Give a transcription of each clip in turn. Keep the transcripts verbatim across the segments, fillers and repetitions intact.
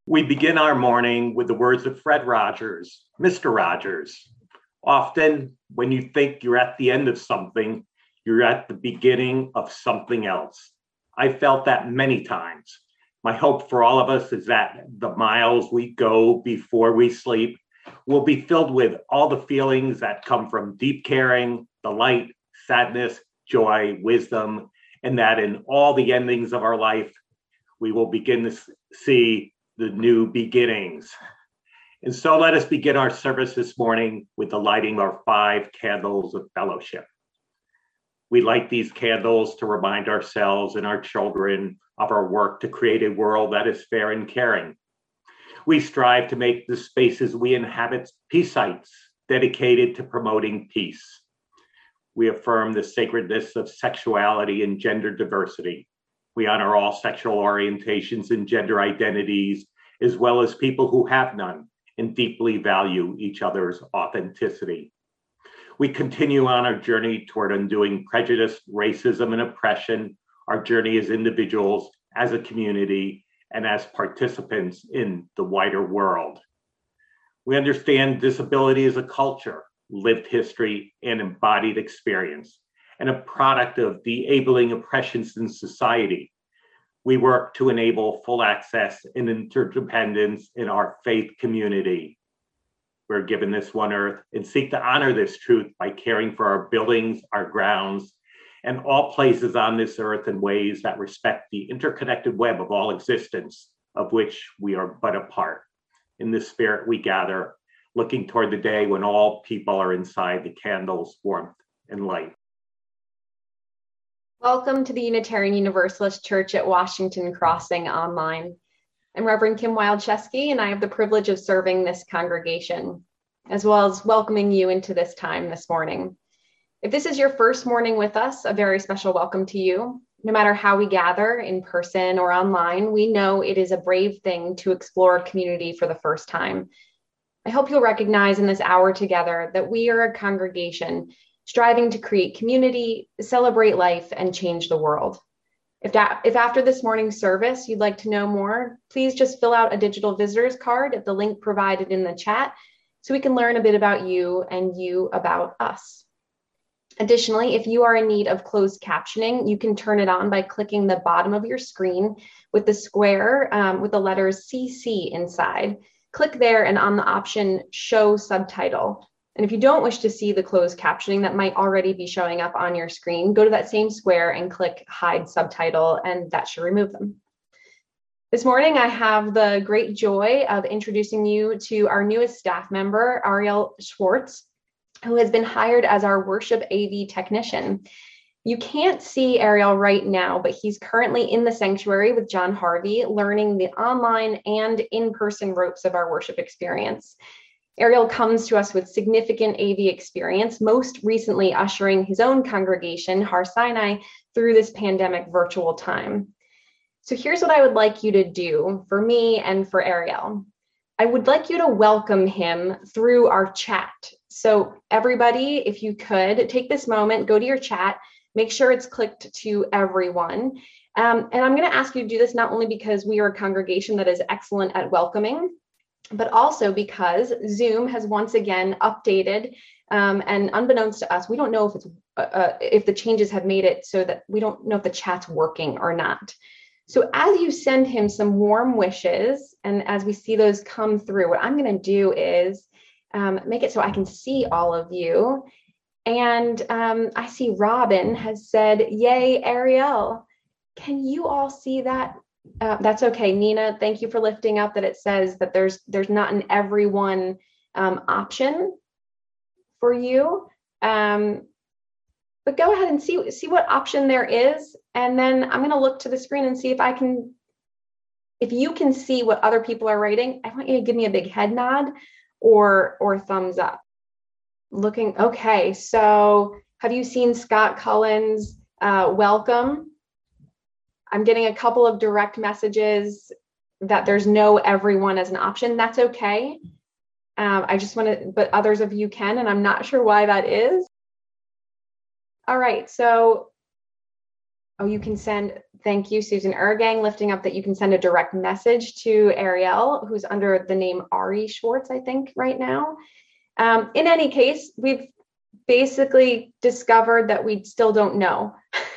We begin our morning with the words of Fred Rogers, Mister Rogers. Often, when you think you're at the end of something, you're at the beginning of something else. I felt that many times. My hope for all of us is that the miles we go before we sleep will be filled with all the feelings that come from deep caring, delight, sadness, joy, wisdom, and that in all the endings of our life, we will begin to see the new beginnings. And so let us begin our service this morning with the lighting of our five candles of fellowship. We light these candles to remind ourselves and our children of our work to create a world that is fair and caring. We strive to make the spaces we inhabit peace sites dedicated to promoting peace. We affirm the sacredness of sexuality and gender diversity. We honor all sexual orientations and gender identities, as well as people who have none, and deeply value each other's authenticity. We continue on our journey toward undoing prejudice, racism, and oppression, our journey as individuals, as a community, and as participants in the wider world. We understand disability is a culture, lived history, and embodied experience, and a product of enabling oppressions in society. We work to enable full access and interdependence in our faith community. We're given this one earth and seek to honor this truth by caring for our buildings, our grounds, and all places on this earth in ways that respect the interconnected web of all existence, of which we are but a part. In this spirit we gather, looking toward the day when all people are inside the candle's warmth and light. Welcome to the Unitarian Universalist Church at Washington Crossing Online. I'm Reverend Kim Wildchesky, and I have the privilege of serving this congregation, as well as welcoming you into this time this morning. If this is your first morning with us, a very special welcome to you. No matter how we gather, in person or online, we know it is a brave thing to explore community for the first time. I hope you'll recognize in this hour together that we are a congregation striving to create community, celebrate life, and change the world. If, that, if after this morning's service you'd like to know more, please just fill out a digital visitor's card at the link provided in the chat so we can learn a bit about you and you about us. Additionally, if you are in need of closed captioning, you can turn it on by clicking the bottom of your screen with the square um, with the letters C C inside. Click there and on the option Show Subtitle. And if you don't wish to see the closed captioning that might already be showing up on your screen, go to that same square and click Hide Subtitle, and that should remove them. This morning, I have the great joy of introducing you to our newest staff member, Ariel Schwartz, who has been hired as our worship A V technician. You can't see Ariel right now, but he's currently in the sanctuary with John Harvey, learning the online and in-person ropes of our worship experience. Ariel comes to us with significant A V experience, most recently ushering his own congregation, Har Sinai, through this pandemic virtual time. So here's what I would like you to do for me and for Ariel. I would like you to welcome him through our chat. So everybody, if you could, take this moment, go to your chat, make sure it's clicked to everyone. Um, and I'm going to ask you to do this not only because we are a congregation that is excellent at welcoming, but also because Zoom has once again updated, um, and unbeknownst to us, we don't know if it's uh, uh, if the changes have made it so that we don't know if the chat's working or not. So as you send him some warm wishes, and as we see those come through, what I'm going to do is um, make it so I can see all of you. And um, I see Robin has said, "Yay, Ariel." Can you all see that? Uh, that's okay. Nina, thank you for lifting up that it says that there's there's not an everyone um, option for you. Um, but go ahead and see, see what option there is. And then I'm going to look to the screen and see if I can, if you can see what other people are writing. I want you to give me a big head nod or, or thumbs up. Looking, okay. So have you seen Scott Cullen's uh, welcome? I'm getting a couple of direct messages that there's no everyone as an option. That's okay. Um, I just want to, but others of you can, and I'm not sure why that is. All right, so Oh, you can send, thank you, Susan Ergang, lifting up that you can send a direct message to Ariel, who's under the name Ari Schwartz, I think, right now. Um, in any case, we've basically discovered that we still don't know,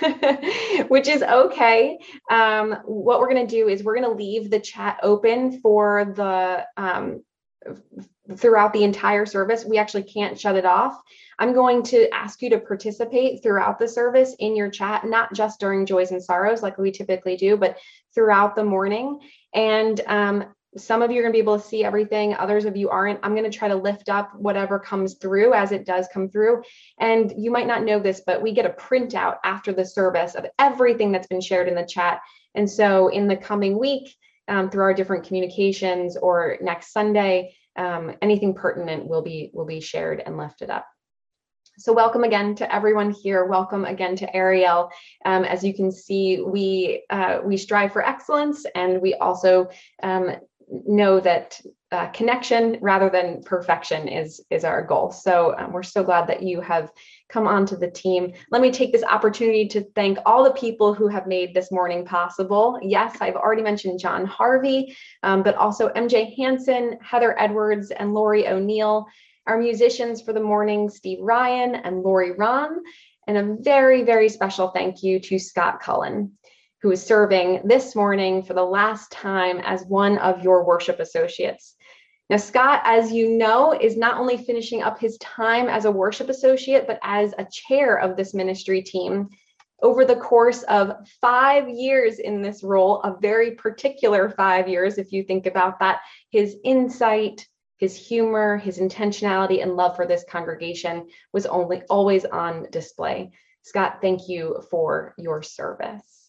which is okay. Um, what we're going to do is we're going to leave the chat open for the um, throughout the entire service. We actually can't shut it off. I'm going to ask you to participate throughout the service in your chat, not just during joys and sorrows like we typically do, but throughout the morning. And um, some of you are going to be able to see everything. Others of you aren't. I'm going to try to lift up whatever comes through as it does come through. And you might not know this, but we get a printout after the service of everything that's been shared in the chat. And so in the coming week, um, through our different communications or next Sunday, um, anything pertinent will be, will be shared and lifted up. So welcome again to everyone here. Welcome again to Ariel. Um, as you can see, we uh, we strive for excellence, and we also um, know that uh, connection rather than perfection is is our goal. So um, we're so glad that you have come onto the team. Let me take this opportunity to thank all the people who have made this morning possible. Yes, I've already mentioned John Harvey, um, but also M J Hansen, Heather Edwards, and Lori O'Neill. Our musicians for the morning, Steve Ryan and Lori Ron, and a very, very special thank you to Scott Cullen, who is serving this morning for the last time as one of your worship associates. Now, Scott, as you know, is not only finishing up his time as a worship associate, but as a chair of this ministry team. Over the course of five years in this role, a very particular five years, if you think about that, his insight, his humor, his intentionality, and love for this congregation was only always on display. Scott, thank you for your service.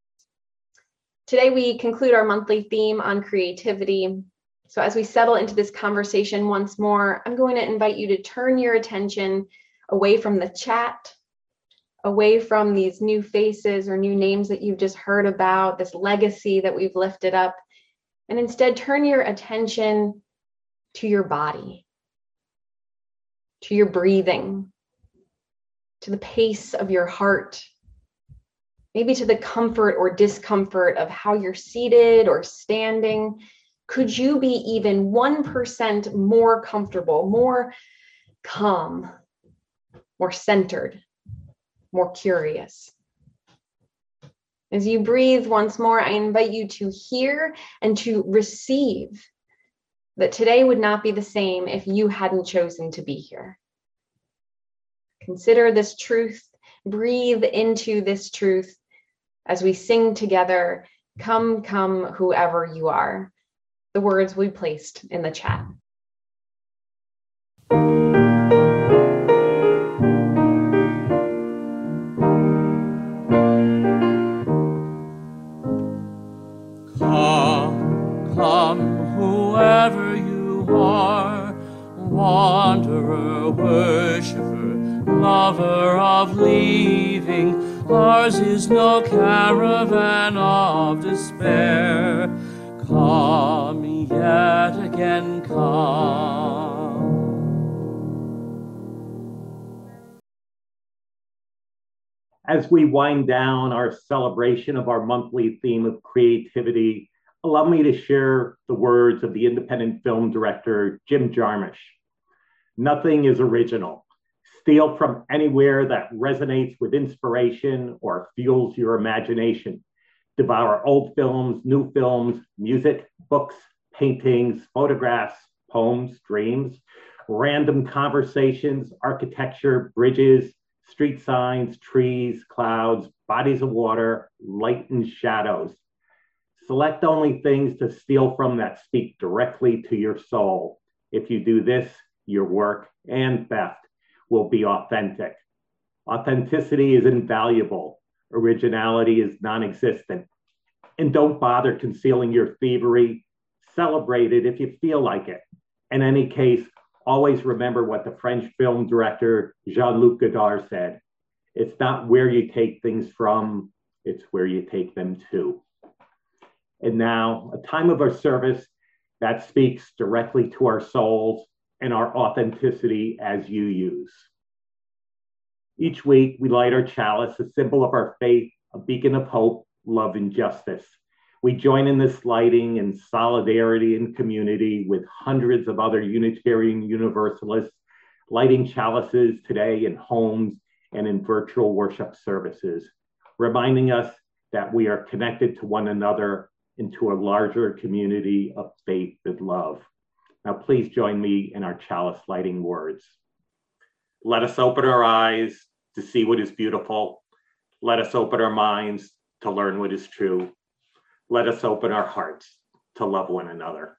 Today, we conclude our monthly theme on creativity. So as we settle into this conversation once more, I'm going to invite you to turn your attention away from the chat, away from these new faces or new names that you've just heard about, this legacy that we've lifted up, and instead turn your attention to your body, to your breathing, to the pace of your heart, maybe to the comfort or discomfort of how you're seated or standing. Could you be even one percent more comfortable, more calm, more centered, more curious? As you breathe once more, I invite you to hear and to receive that today would not be the same if you hadn't chosen to be here. Consider this truth, breathe into this truth as we sing together, "Come, come, whoever you are." The words we placed in the chat. Come, come, whoever you are, wanderer, worshiper, lover of leaving, ours is no caravan of despair. Come, yet again come. As we wind down our celebration of our monthly theme of creativity, allow me to share the words of the independent film director, Jim Jarmusch. Nothing is original. Steal from anywhere that resonates with inspiration or fuels your imagination. Devour old films, new films, music, books, paintings, photographs, poems, dreams, random conversations, architecture, bridges, street signs, trees, clouds, bodies of water, light and shadows. Select only things to steal from that speak directly to your soul. If you do this, your work and theft will be authentic. Authenticity is invaluable. Originality is non-existent. And don't bother concealing your thievery. Celebrate it if you feel like it. In any case, always remember what the French film director Jean-Luc Godard said. It's not where you take things from, it's where you take them to. And now, a time of our service that speaks directly to our souls and our authenticity as you use. Each week, we light our chalice, a symbol of our faith, a beacon of hope, love, and justice. We join in this lighting in solidarity and community with hundreds of other Unitarian Universalists lighting chalices today in homes and in virtual worship services, reminding us that we are connected to one another into a larger community of faith and love. Now, please join me in our chalice lighting words. Let us open our eyes to see what is beautiful. Let us open our minds to learn what is true. Let us open our hearts to love one another.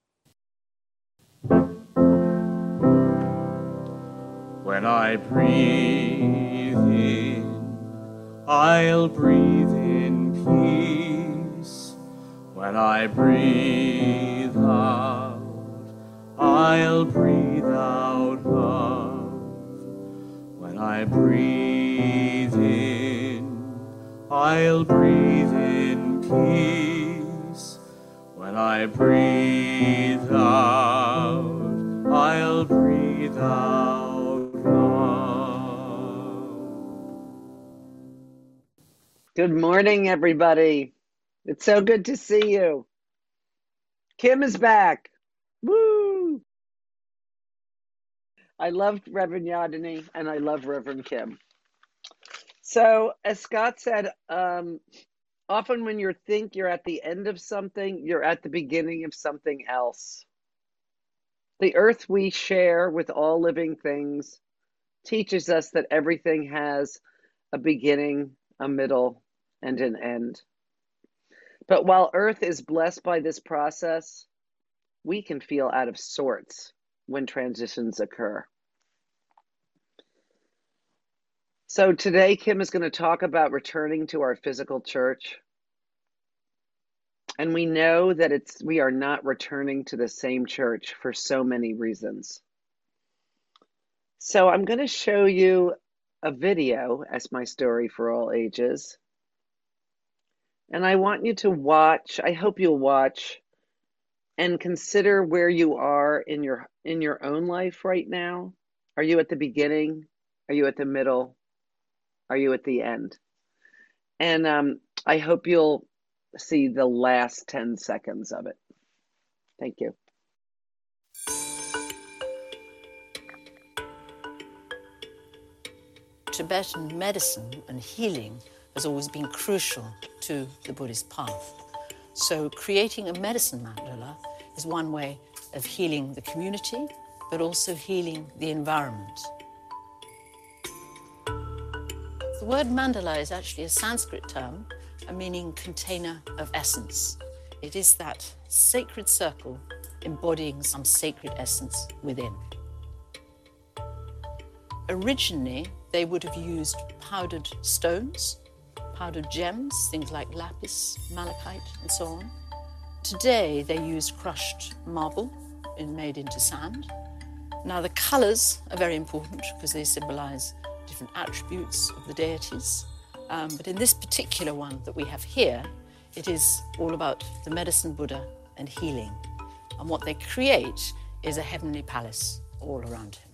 When I breathe in, I'll breathe in peace. When I breathe out, I'll breathe out love. When I breathe in, I'll breathe in peace. When I breathe out, I'll breathe out love. Good morning, everybody. It's so good to see you. Kim is back. Woo! I loved Reverend Yadini and I love Reverend Kim. So, as Scott said, um, often when you think you're at the end of something, you're at the beginning of something else. The earth we share with all living things teaches us that everything has a beginning, a middle, and an end. But while earth is blessed by this process, we can feel out of sorts when transitions occur. So today, Kim is going to talk about returning to our physical church. And we know that it's we are not returning to the same church for so many reasons. So I'm going to show you a video as my story for all ages. And I want you to watch, I hope you'll watch and consider where you are in your in your own life right now. Are you at the beginning? Are you at the middle? Are you at the end? And um, I hope you'll see the last ten seconds of it. Thank you. Tibetan medicine and healing has always been crucial to the Buddhist path. So creating a medicine mandala is one way of healing the community, but also healing the environment. The word mandala is actually a Sanskrit term, meaning container of essence. It is that sacred circle embodying some sacred essence within. Originally, they would have used powdered stones, powdered gems, things like lapis, malachite, and so on. Today, they use crushed marble and made into sand. Now, the colors are very important because they symbolize different attributes of the deities. Um, but in this particular one that we have here, it is all about the medicine Buddha and healing. And what they create is a heavenly palace all around him.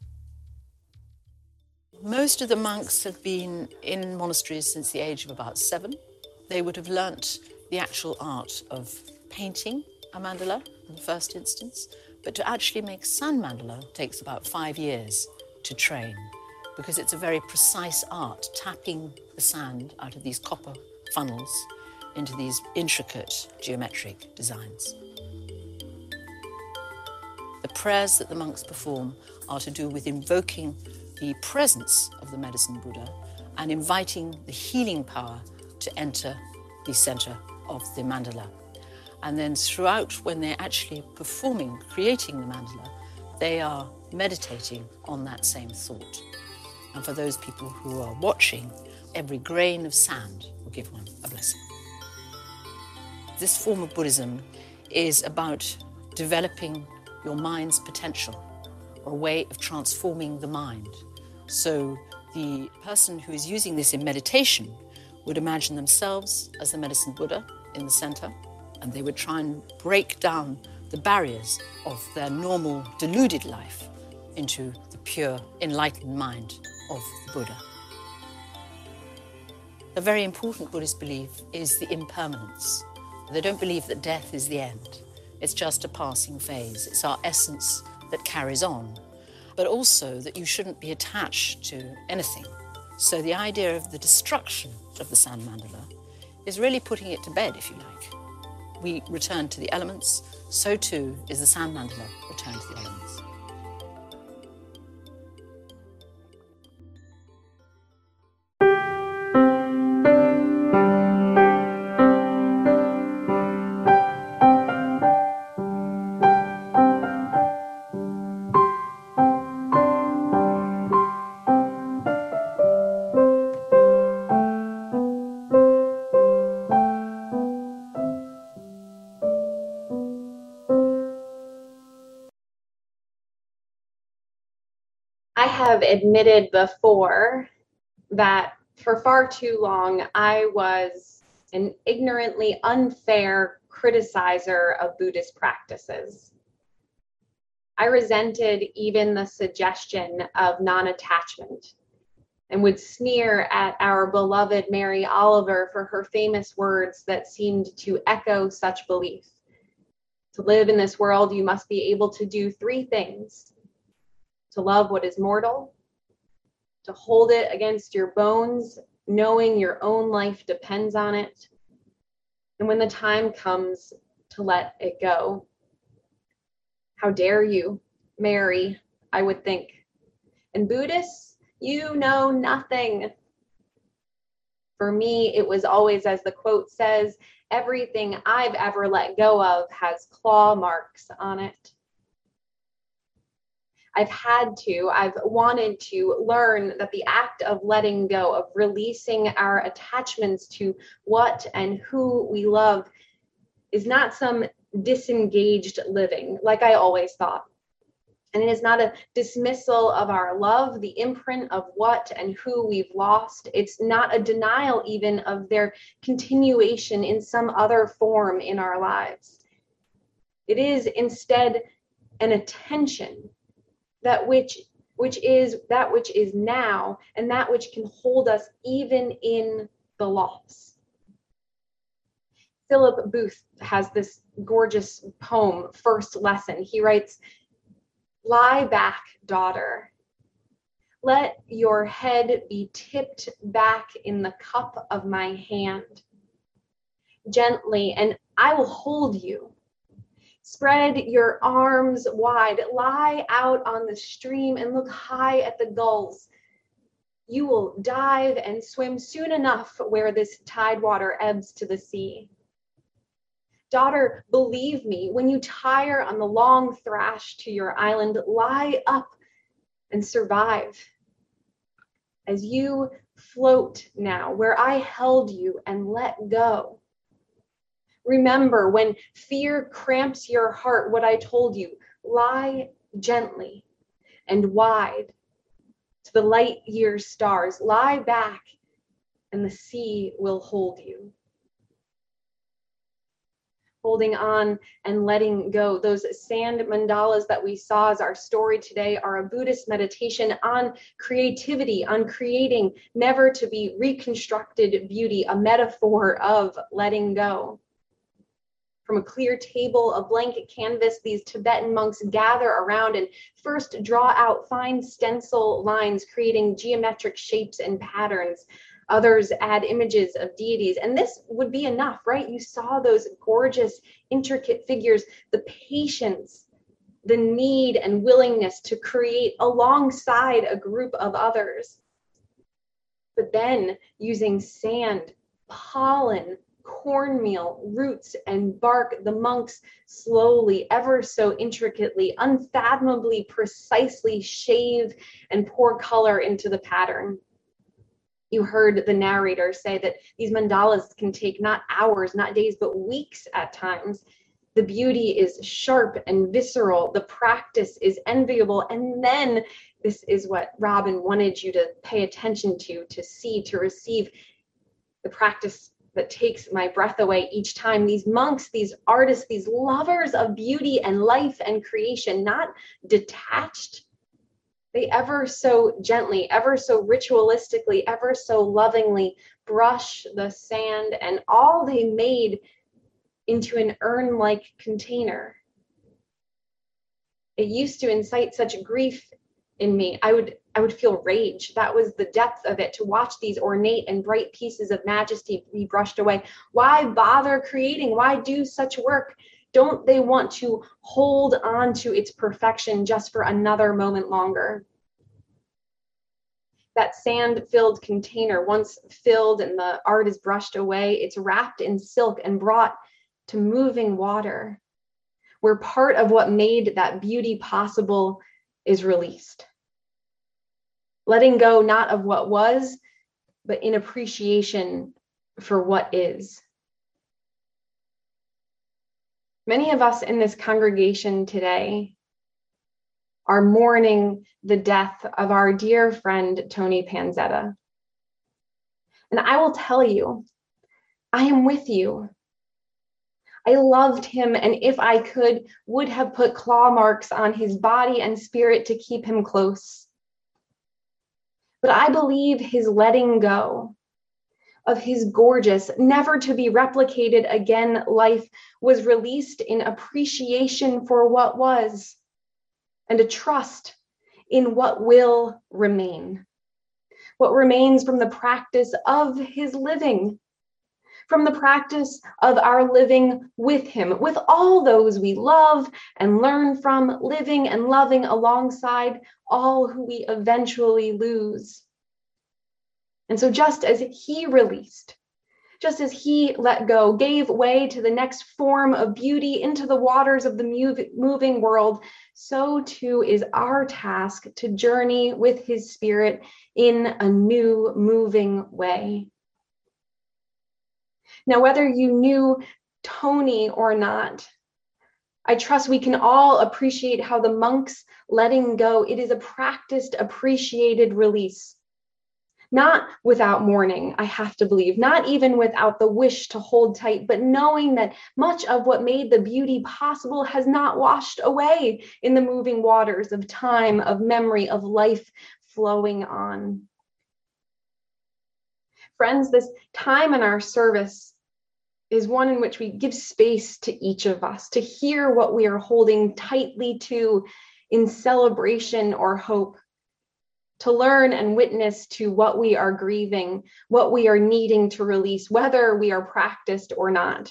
Most of the monks have been in monasteries since the age of about seven. They would have learnt the actual art of painting a mandala in the first instance, but to actually make sand mandala takes about five years to train, because it's a very precise art, tapping the sand out of these copper funnels into these intricate geometric designs. The prayers that the monks perform are to do with invoking the presence of the medicine Buddha and inviting the healing power to enter the center of the mandala. And then throughout, when they're actually performing, creating the mandala, they are meditating on that same thought. And for those people who are watching, every grain of sand will give one a blessing. This form of Buddhism is about developing your mind's potential, or a way of transforming the mind. So the person who is using this in meditation would imagine themselves as the medicine Buddha in the center, and they would try and break down the barriers of their normal deluded life into the pure, enlightened mind of the Buddha. A very important Buddhist belief is the impermanence. They don't believe that death is the end. It's just a passing phase. It's our essence that carries on. But also that you shouldn't be attached to anything. So the idea of the destruction of the sand mandala is really putting it to bed, if you like. We return to the elements, so too is the sand mandala returned to the elements. I have admitted before that for far too long I was an ignorantly unfair criticizer of Buddhist practices. I resented even the suggestion of non-attachment and would sneer at our beloved Mary Oliver for her famous words that seemed to echo such belief. To live in this world, you must be able to do three things: to love what is mortal, to hold it against your bones, knowing your own life depends on it, and when the time comes, to let it go. How dare you, Mary, I would think. And Buddhists, you know nothing. For me, it was always, as the quote says, everything I've ever let go of has claw marks on it. I've had to, I've wanted to learn that the act of letting go, of releasing our attachments to what and who we love, is not some disengaged living, like I always thought. And it is not a dismissal of our love, the imprint of what and who we've lost. It's not a denial even of their continuation in some other form in our lives. It is instead an attention that which which is that which is now, and that which can hold us even in the loss. Philip Booth has this gorgeous poem, First Lesson. He writes, "Lie back, daughter. Let your head be tipped back in the cup of my hand. Gently, and I will hold you. Spread your arms wide, lie out on the stream and look high at the gulls. You will dive and swim soon enough where this tidewater ebbs to the sea. Daughter, believe me, when you tire on the long thrash to your island, lie up and survive. As you float now where I held you and let go. Remember, when fear cramps your heart, what I told you, lie gently and wide to the light year stars. Lie back and the sea will hold you." Holding on and letting go. Those sand mandalas that we saw as our story today are a Buddhist meditation on creativity, on creating never to be reconstructed beauty, a metaphor of letting go. From a clear table of blanket canvas, these Tibetan monks gather around and first draw out fine stencil lines, creating geometric shapes and patterns. Others add images of deities, and this would be enough, right? You saw those gorgeous, intricate figures, the patience, the need and willingness to create alongside a group of others. But then using sand, pollen, cornmeal, roots, and bark, the monks slowly, ever so intricately, unfathomably precisely shave and pour color into the pattern. You heard the narrator say that these mandalas can take not hours, not days, but weeks at times. The beauty is sharp and visceral. The practice is enviable. And then this is what Robin wanted you to pay attention to, to see, to receive. The practice that takes my breath away each time. These monks, these artists, these lovers of beauty and life and creation, not detached, They ever so gently, ever so ritualistically, ever so lovingly brush the sand, and all they made into an urn-like container. It used to incite such grief in me. I would I would feel rage. That was the depth of it, to watch these ornate and bright pieces of majesty be brushed away. Why bother creating? Why do such work? Don't they want to hold on to its perfection just for another moment longer? That sand-filled container, once filled and the art is brushed away, it's wrapped in silk and brought to moving water, where part of what made that beauty possible is released. Letting go not of what was, but in appreciation for what is. Many of us in this congregation today are mourning the death of our dear friend, Tony Panzetta. And I will tell you, I am with you. I loved him, and if I could, would have put claw marks on his body and spirit to keep him close. But I believe his letting go of his gorgeous, never to be replicated again life was released in appreciation for what was, and a trust in what will remain. What remains from the practice of his living, from the practice of our living with him, with all those we love and learn from, living and loving alongside all who we eventually lose. And so just as he released, just as he let go, gave way to the next form of beauty into the waters of the moving world, so too is our task to journey with his spirit in a new moving way. Now, whether you knew Tony or not, I trust we can all appreciate how the monk's letting go, it is a practiced, appreciated release. Not without mourning, I have to believe, not even without the wish to hold tight, but knowing that much of what made the beauty possible has not washed away in the moving waters of time, of memory, of life flowing on. Friends, this time in our service is one in which we give space to each of us to hear what we are holding tightly to in celebration or hope, to learn and witness to what we are grieving, what we are needing to release, whether we are practiced or not.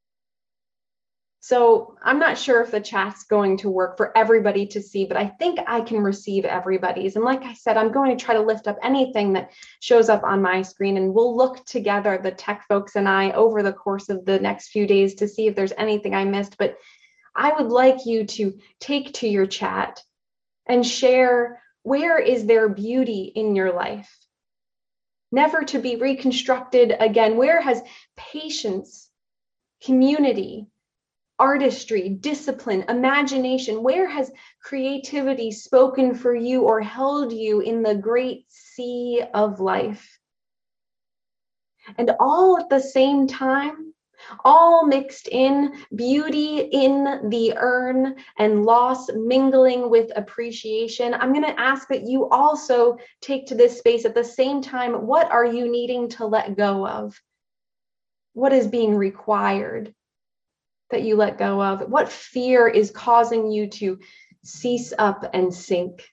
So I'm not sure if the chat's going to work for everybody to see, but I think I can receive everybody's. And like I said, I'm going to try to lift up anything that shows up on my screen, and we'll look together, the tech folks and I, over the course of the next few days to see if there's anything I missed. But I would like you to take to your chat and share, where is there beauty in your life? Never to be reconstructed again. Where has patience, community, artistry, discipline, imagination, where has creativity spoken for you or held you in the great sea of life? And all at the same time, all mixed in, beauty in the urn and loss mingling with appreciation. I'm going to ask that you also take to this space at the same time. What are you needing to let go of? What is being required that you let go of? What fear is causing you to cease up and sink?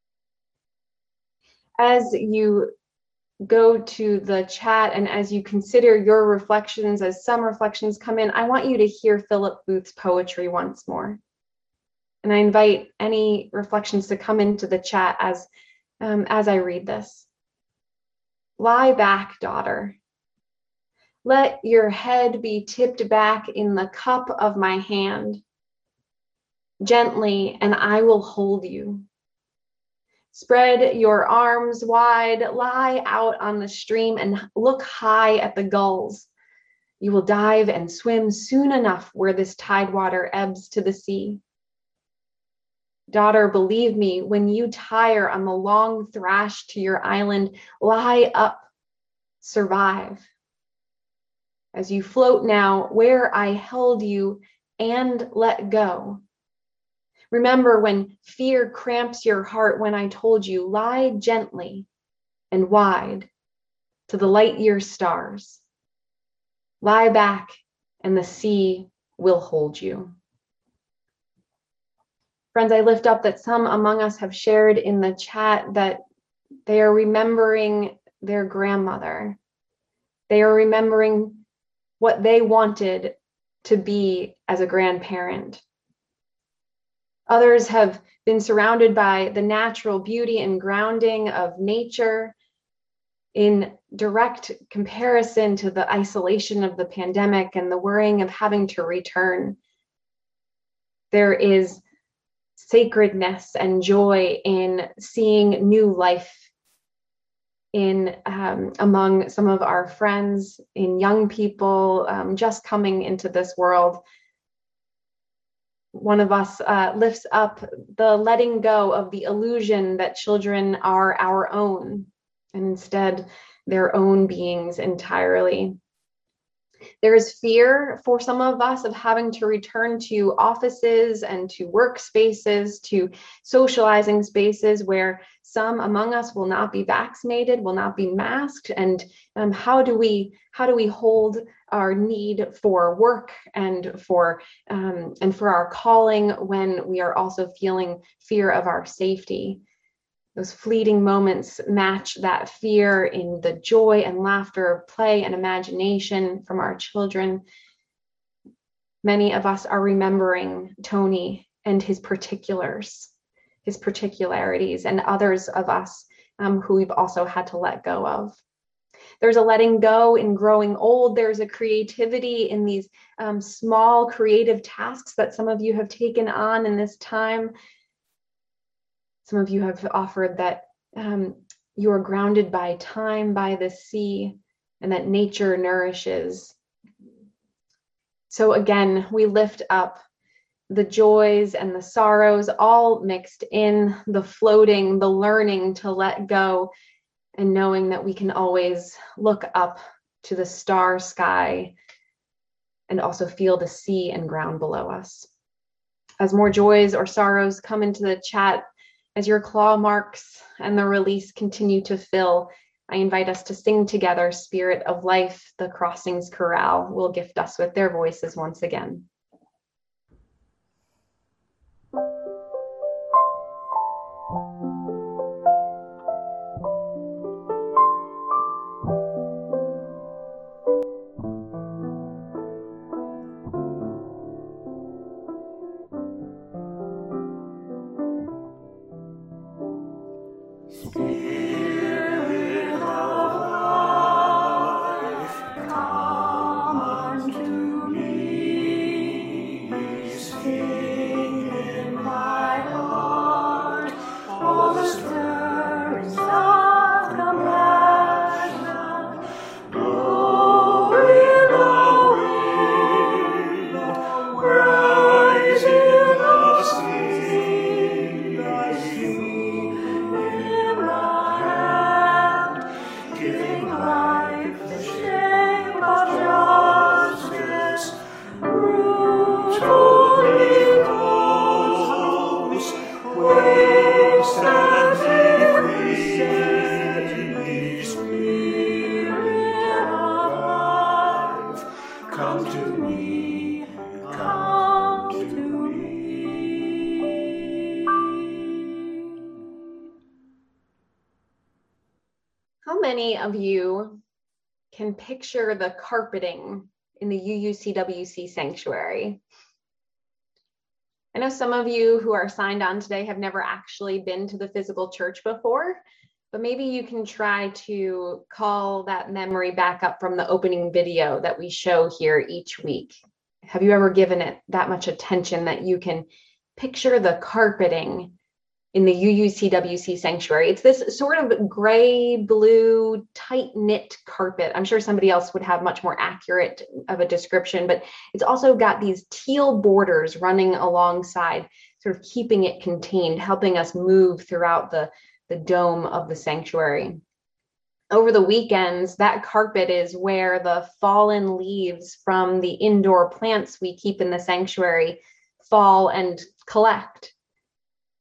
As you go to the chat and as you consider your reflections, as some reflections come in, I want you to hear Philip Booth's poetry once more. And I invite any reflections to come into the chat as, um, as I read this. Lie back, daughter. Let your head be tipped back in the cup of my hand. Gently, and I will hold you. Spread your arms wide, lie out on the stream and look high at the gulls. You will dive and swim soon enough where this tidewater ebbs to the sea. Daughter, believe me, when you tire on the long thrash to your island, lie up, survive. As you float now where I held you and let go, Remember when fear cramps your heart, when I told you, lie gently and wide to the light year stars. Lie back and the sea will hold you. Friends, I lift up that some among us have shared in the chat that they are remembering their grandmother. They are remembering what they wanted to be as a grandparent. Others have been surrounded by the natural beauty and grounding of nature in direct comparison to the isolation of the pandemic and the worrying of having to return. There is sacredness and joy in seeing new life in um, among some of our friends, in young people um, just coming into this world. One of us uh, lifts up the letting go of the illusion that children are our own, and instead their own beings entirely. There is fear for some of us of having to return to offices and to workspaces, to socializing spaces where some among us will not be vaccinated, will not be masked. And um, how do we how do we hold our need for work and for um, and for our calling when we are also feeling fear of our safety? Those fleeting moments match that fear in the joy and laughter of play and imagination from our children. Many of us are remembering Tony and his particulars, his particularities, and others of us um, who we've also had to let go of. There's a letting go in growing old. There's a creativity in these um, small creative tasks that some of you have taken on in this time. Some of you have offered that um, you are grounded by time, by the sea, and that nature nourishes. So again, we lift up the joys and the sorrows all mixed in, the floating, the learning to let go, and knowing that we can always look up to the star sky and also feel the sea and ground below us. As more joys or sorrows come into the chat, as your claw marks and the release continue to fill, I invite us to sing together, Spirit of Life. The Crossings Chorale will gift us with their voices once again. How many of you can picture the carpeting in the U U C W C sanctuary? I know some of you who are signed on today have never actually been to the physical church before, but maybe you can try to call that memory back up from the opening video that we show here each week. Have you ever given it that much attention that you can picture the carpeting in the U U C W C sanctuary? It's this sort of gray, blue, tight-knit carpet. I'm sure somebody else would have much more accurate of a description, but it's also got these teal borders running alongside, sort of keeping it contained, helping us move throughout the, the dome of the sanctuary. Over the weekends, that carpet is where the fallen leaves from the indoor plants we keep in the sanctuary fall and collect.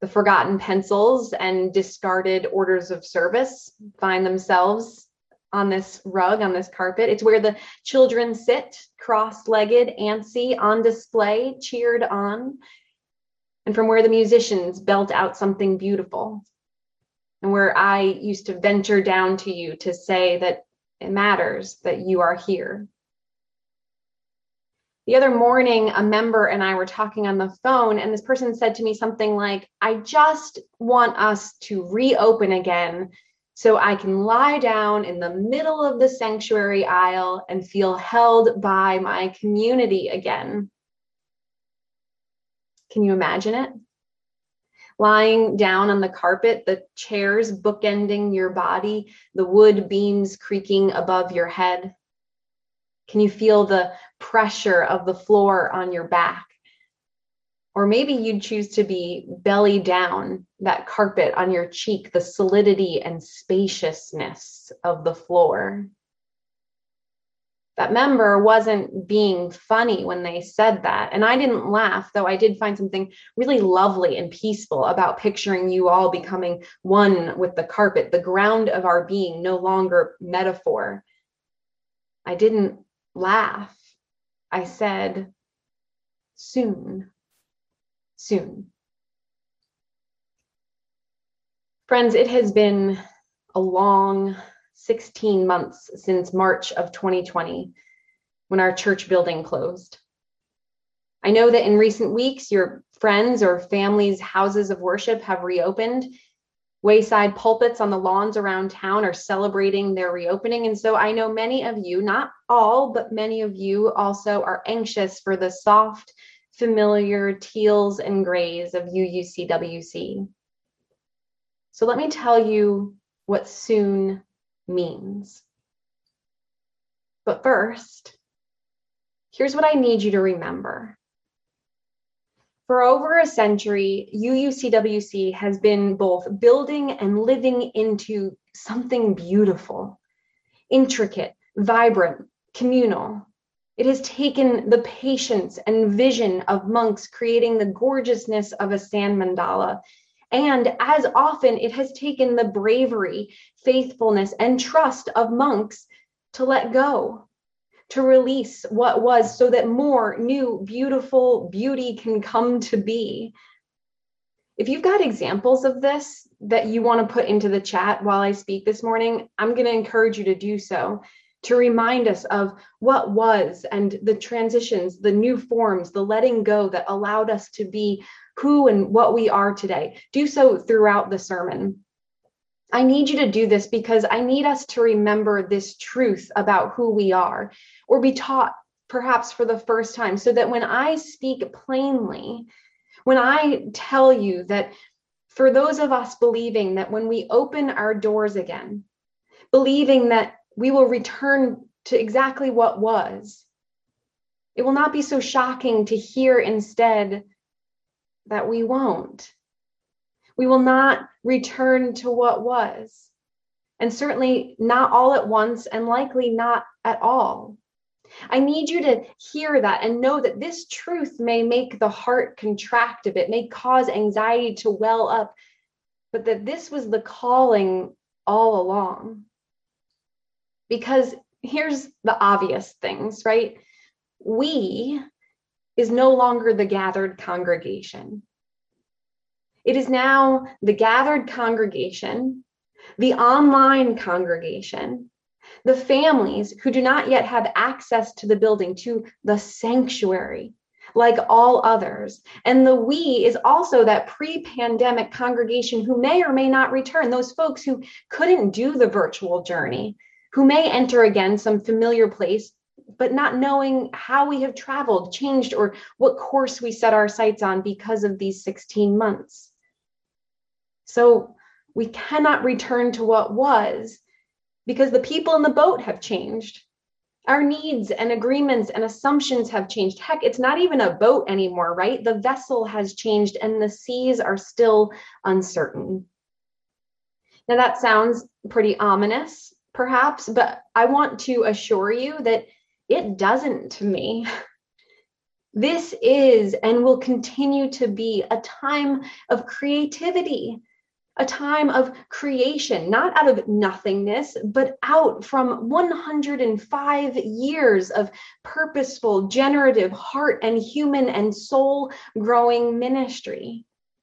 The forgotten pencils and discarded orders of service find themselves on this rug, on this carpet. It's where the children sit, cross-legged, antsy, on display, cheered on, and from where the musicians belt out something beautiful, and where I used to venture down to you to say that it matters that you are here. The other morning, a member and I were talking on the phone, and this person said to me something like, I just want us to reopen again so I can lie down in the middle of the sanctuary aisle and feel held by my community again. Can you imagine it? Lying down on the carpet, the chairs bookending your body, the wood beams creaking above your head. Can you feel the pressure of the floor on your back? Or maybe you'd choose to be belly down, that carpet on your cheek, the solidity and spaciousness of the floor. That member wasn't being funny when they said that. And I didn't laugh, though I did find something really lovely and peaceful about picturing you all becoming one with the carpet, the ground of our being, no longer metaphor. I didn't laugh. I said, soon, soon. Friends, it has been a long sixteen months since March of twenty twenty, when our church building closed. I know that in recent weeks, your friends or families' houses of worship have reopened. Wayside pulpits on the lawns around town are celebrating their reopening. And so I know many of you, not all, but many of you also are anxious for the soft, familiar teals and grays of U U C W C. So let me tell you what soon means. But first, here's what I need you to remember. For over a century, U U C W C has been both building and living into something beautiful, intricate, vibrant, communal. It has taken the patience and vision of monks creating the gorgeousness of a sand mandala. And as often, it has taken the bravery, faithfulness, and trust of monks to let go, to release what was so that more new, beautiful beauty can come to be. If you've got examples of this that you want to put into the chat while I speak this morning, I'm going to encourage you to do so, to remind us of what was and the transitions, the new forms, the letting go that allowed us to be who and what we are today. Do so throughout the sermon. I need you to do this because I need us to remember this truth about who we are, or be taught perhaps for the first time, so that when I speak plainly, when I tell you that for those of us believing that when we open our doors again, believing that we will return to exactly what was, it will not be so shocking to hear instead that we won't. We will not return to what was, and certainly not all at once, and likely not at all. I need you to hear that and know that this truth may make the heart contract a bit, may cause anxiety to well up, but that this was the calling all along. Because here's the obvious things, right? We is no longer the gathered congregation. It is now the gathered congregation, the online congregation, the families who do not yet have access to the building, to the sanctuary, like all others. And the we is also that pre-pandemic congregation who may or may not return, those folks who couldn't do the virtual journey, who may enter again some familiar place, but not knowing how we have traveled, changed, or what course we set our sights on because of these sixteen months. So we cannot return to what was because the people in the boat have changed. Our needs and agreements and assumptions have changed. Heck, it's not even a boat anymore, right? The vessel has changed and the seas are still uncertain. Now that sounds pretty ominous, perhaps, but I want to assure you that it doesn't to me. This is and will continue to be a time of creativity, a time of creation, not out of nothingness, but out from one hundred five years of purposeful, generative, heart and human and soul growing ministry.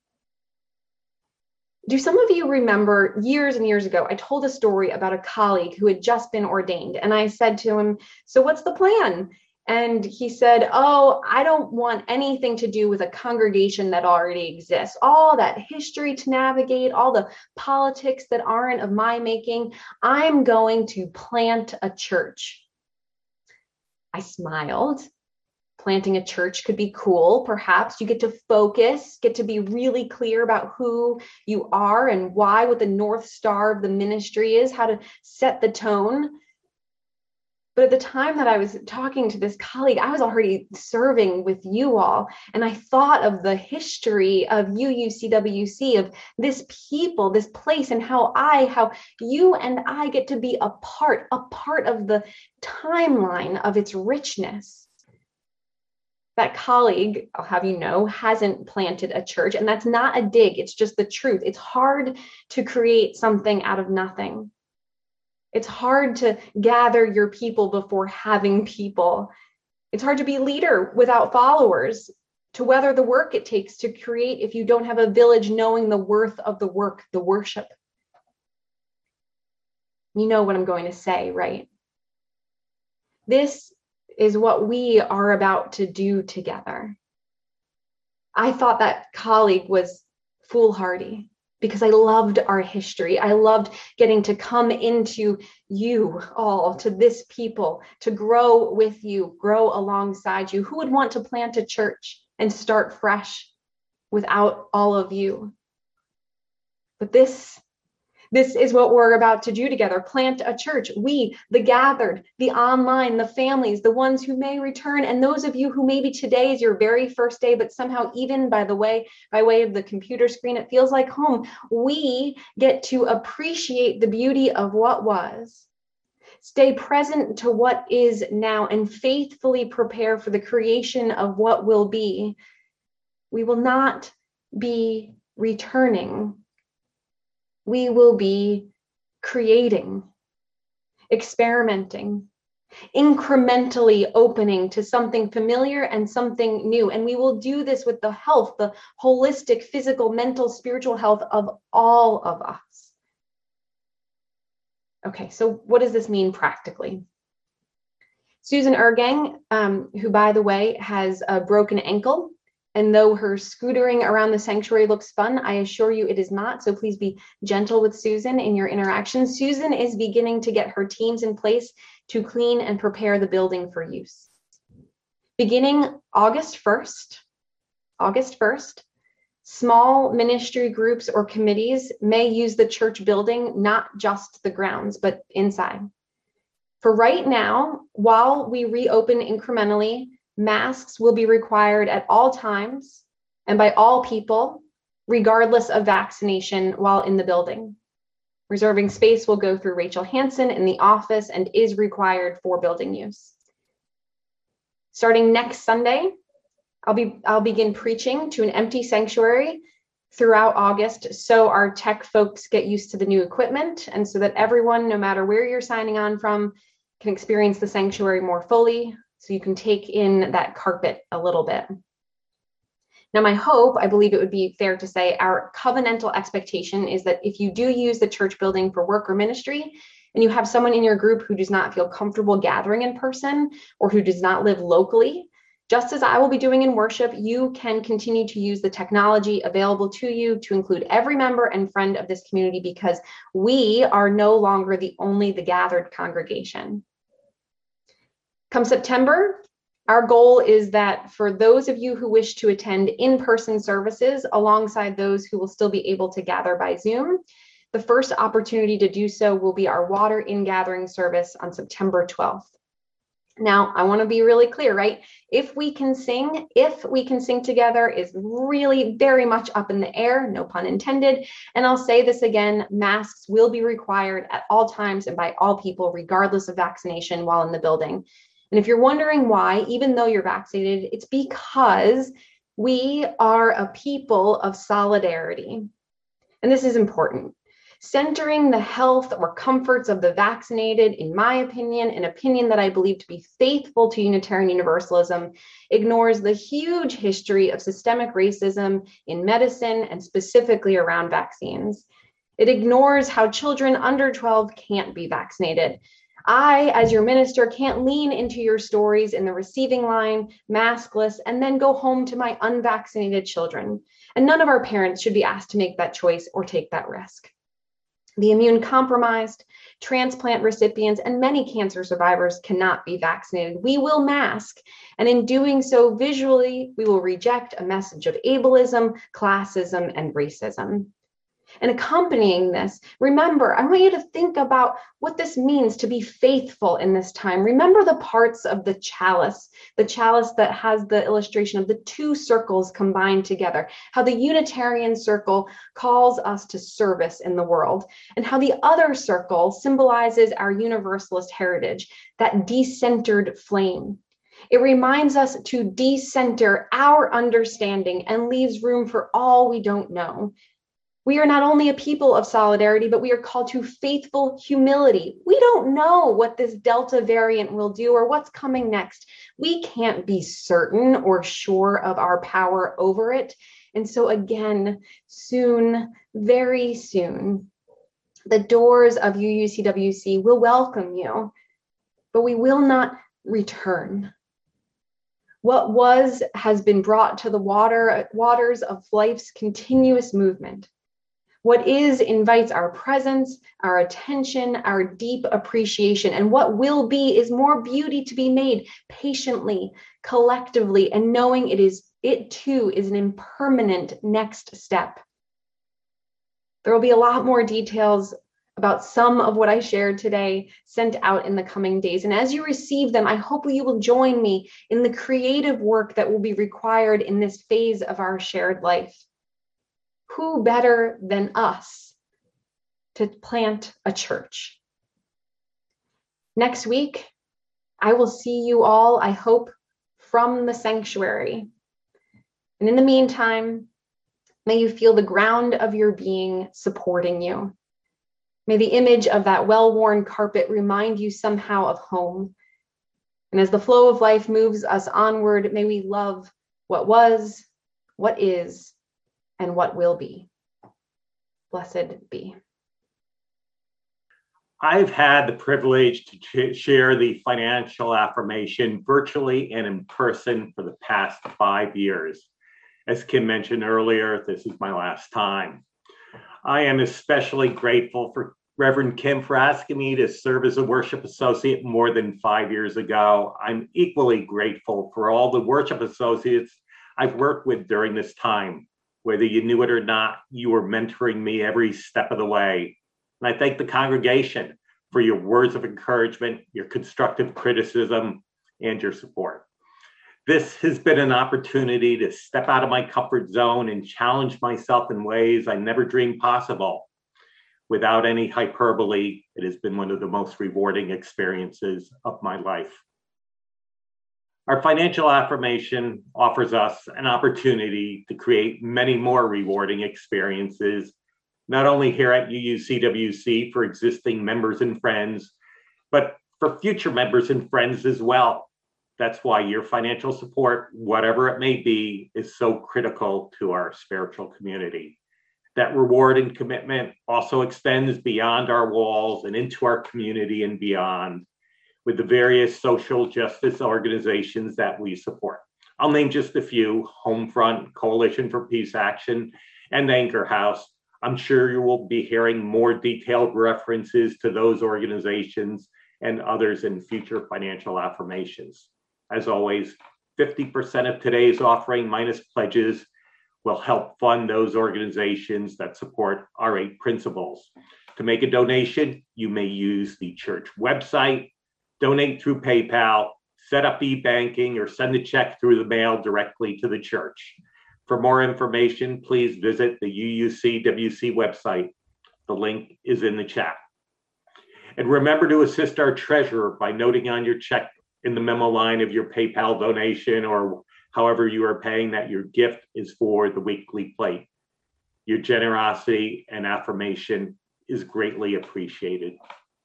Do some of you remember years and years ago, I told a story about a colleague who had just been ordained, and I said to him, "So what's the plan?" And he said, "Oh, I don't want anything to do with a congregation that already exists. All that history to navigate, all the politics that aren't of my making. I'm going to plant a church." I smiled. Planting a church could be cool. Perhaps you get to focus, get to be really clear about who you are and why, what the North Star of the ministry is, how to set the tone. But at the time that I was talking to this colleague, I was already serving with you all. And I thought of the history of U U C W C, of this people, this place, and how I, how you and I get to be a part, a part of the timeline of its richness. That colleague, I'll have you know, hasn't planted a church. And that's not a dig. It's just the truth. It's hard to create something out of nothing. It's hard to gather your people before having people. It's hard to be a leader without followers, to weather the work it takes to create if you don't have a village knowing the worth of the work, the worship. You know what I'm going to say, right? This is what we are about to do together. I thought that colleague was foolhardy, because I loved our history. I loved getting to come into you all, to this people, to grow with you, grow alongside you. Who would want to plant a church and start fresh without all of you? But this, this is what we're about to do together. Plant a church. We, the gathered, the online, the families, the ones who may return, and those of you who maybe today is your very first day, but somehow even by the way, by way of the computer screen, it feels like home. We get to appreciate the beauty of what was, stay present to what is now, and faithfully prepare for the creation of what will be. We will not be returning. We will be creating, experimenting, incrementally opening to something familiar and something new. And we will do this with the health, the holistic, physical, mental, spiritual health of all of us. Okay, so what does this mean practically? Susan Ergang, um, who, by the way, has a broken ankle, and though her scootering around the sanctuary looks fun, I assure you it is not. So please be gentle with Susan in your interactions. Susan is beginning to get her teams in place to clean and prepare the building for use. Beginning August first, August first, small ministry groups or committees may use the church building, not just the grounds, but inside. For right now, while we reopen incrementally, masks will be required at all times and by all people, regardless of vaccination while in the building. Reserving space will go through Rachel Hansen in the office and is required for building use. Starting next Sunday, I'll be I'll begin preaching to an empty sanctuary throughout August, so our tech folks get used to the new equipment, and so that everyone, no matter where you're signing on from, can experience the sanctuary more fully, so you can take in that carpet a little bit. Now, my hope, I believe it would be fair to say, our covenantal expectation is that if you do use the church building for work or ministry, and you have someone in your group who does not feel comfortable gathering in person or who does not live locally, just as I will be doing in worship, you can continue to use the technology available to you to include every member and friend of this community, because we are no longer the only the gathered congregation. Come September, our goal is that for those of you who wish to attend in-person services alongside those who will still be able to gather by Zoom, the first opportunity to do so will be our water in gathering service on September twelfth. Now, I want to be really clear, right? If we can sing, if we can sing together is really very much up in the air, no pun intended. And I'll say this again, masks will be required at all times and by all people, regardless of vaccination while in the building. And if you're wondering why, even though you're vaccinated, it's because we are a people of solidarity. And this is important. Centering the health or comforts of the vaccinated, in my opinion, an opinion that I believe to be faithful to Unitarian Universalism, ignores the huge history of systemic racism in medicine and specifically around vaccines. It ignores how children under twelve can't be vaccinated. I, as your minister, can't lean into your stories in the receiving line, maskless, and then go home to my unvaccinated children. And none of our parents should be asked to make that choice or take that risk. The immune compromised, transplant recipients, and many cancer survivors cannot be vaccinated. We will mask, and in doing so, visually, we will reject a message of ableism, classism, and racism. And accompanying this, remember, I want you to think about what this means to be faithful in this time. Remember the parts of the chalice, the chalice that has the illustration of the two circles combined together, how the Unitarian circle calls us to service in the world, and how the other circle symbolizes our Universalist heritage, that decentered flame. It reminds us to decenter our understanding and leaves room for all we don't know. We are not only a people of solidarity, but we are called to faithful humility. We don't know what this Delta variant will do or what's coming next. We can't be certain or sure of our power over it. And so again, soon, very soon, the doors of U U C W C will welcome you, but we will not return. What was has been brought to the water, waters of life's continuous movement. What is invites our presence, our attention, our deep appreciation, and what will be is more beauty to be made patiently, collectively, and knowing it is it too is an impermanent next step. There will be a lot more details about some of what I shared today sent out in the coming days. And as you receive them, I hope you will join me in the creative work that will be required in this phase of our shared life. Who better than us to plant a church? Next week, I will see you all, I hope, from the sanctuary. And in the meantime, may you feel the ground of your being supporting you. May the image of that well-worn carpet remind you somehow of home. And as the flow of life moves us onward, may we love what was, what is, and what will be. Blessed be. I've had the privilege to ch- share the financial affirmation virtually and in person for the past five years. As Kim mentioned earlier, this is my last time. I am especially grateful for Reverend Kim for asking me to serve as a worship associate more than five years ago. I'm equally grateful for all the worship associates I've worked with during this time. Whether you knew it or not, you were mentoring me every step of the way. And I thank the congregation for your words of encouragement, your constructive criticism, and your support. This has been an opportunity to step out of my comfort zone and challenge myself in ways I never dreamed possible. Without any hyperbole, it has been one of the most rewarding experiences of my life. Our financial affirmation offers us an opportunity to create many more rewarding experiences, not only here at U U C W C for existing members and friends, but for future members and friends as well. That's why your financial support, whatever it may be, is so critical to our spiritual community. That reward and commitment also extends beyond our walls and into our community and beyond, with the various social justice organizations that we support. I'll name just a few: Homefront, Coalition for Peace Action, and Anchor House. I'm sure you will be hearing more detailed references to those organizations and others in future financial affirmations. As always, fifty percent of today's offering minus pledges will help fund those organizations that support our eight principles. To make a donation, you may use the church website, donate through PayPal, set up e-banking, or send a check through the mail directly to the church. For more information, please visit the U U C W C website. The link is in the chat. And remember to assist our treasurer by noting on your check in the memo line of your PayPal donation or however you are paying that your gift is for the weekly plate. Your generosity and affirmation is greatly appreciated.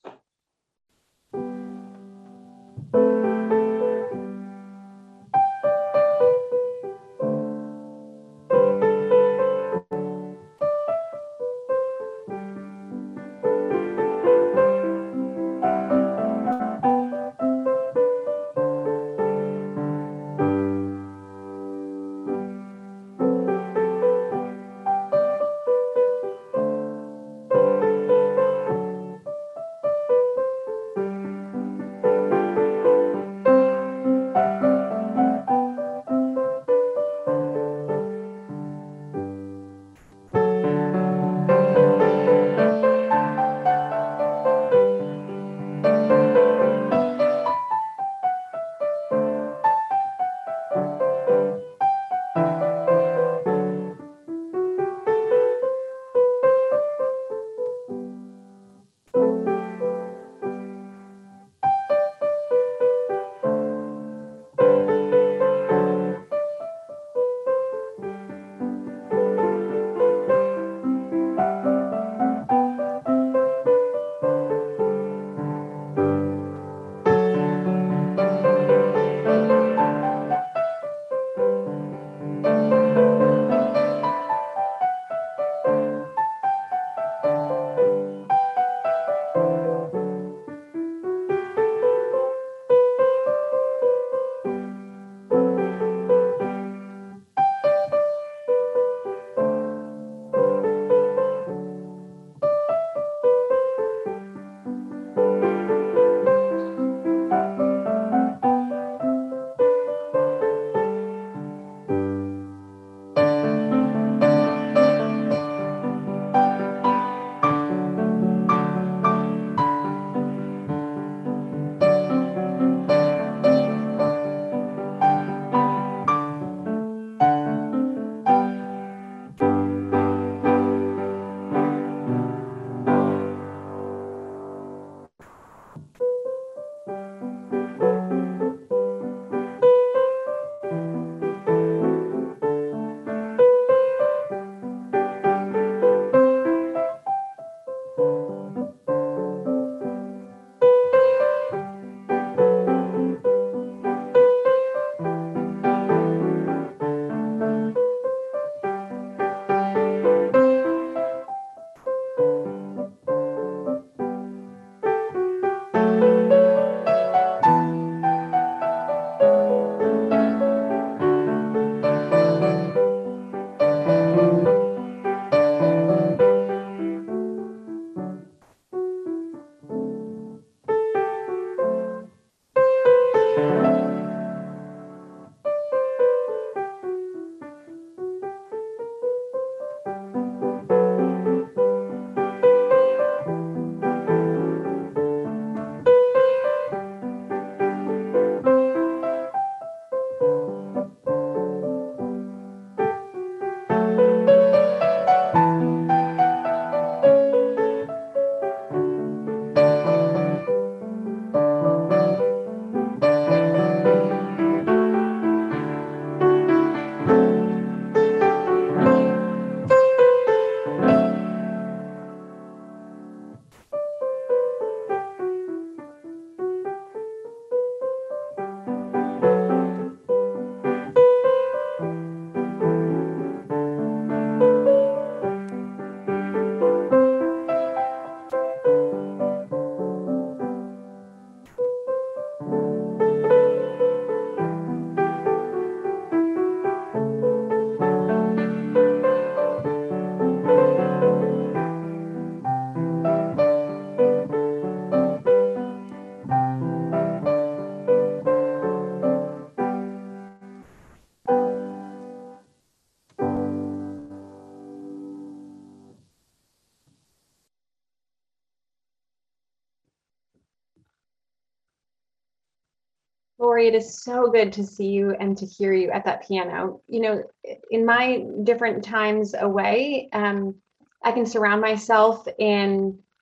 Lori, it is so good to see you and to hear you at that piano. You know, in my different times away, um, I can surround myself in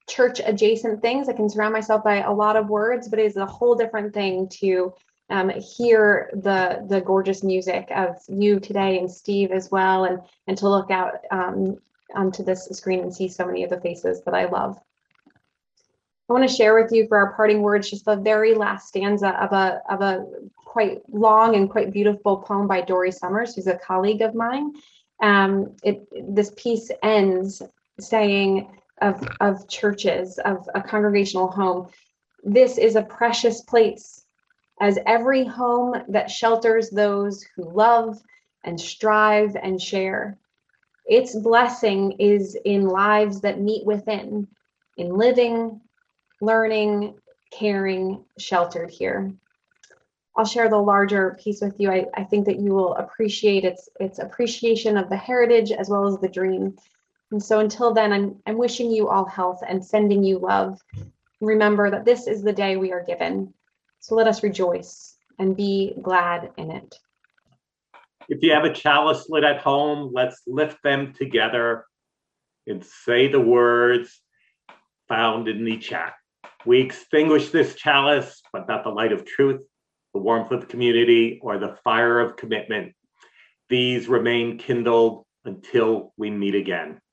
church adjacent things. I can surround myself by a lot of words, but it is a whole different thing to um, hear the the gorgeous music of you today and Steve as well, and and to look out um, onto this screen and see so many of the faces that I love. I want to share with you for our parting words just the very last stanza of a of a quite long and quite beautiful poem by Dory Summers, who's a colleague of mine. Um, it this piece ends saying of of churches, of a congregational home, this is a precious place, as every home that shelters those who love and strive and share. Its blessing is in lives that meet within, in living, learning, caring, sheltered here. I'll share the larger piece with you. I, I think that you will appreciate its its appreciation of the heritage as well as the dream. And so until then, I'm I'm wishing you all health and sending you love. Remember that this is the day we are given. So let us rejoice and be glad in it. If you have a chalice lit at home, let's lift them together and say the words found in the chat. We extinguish this chalice, but not the light of truth, the warmth of community, or the fire of commitment. These remain kindled until we meet again.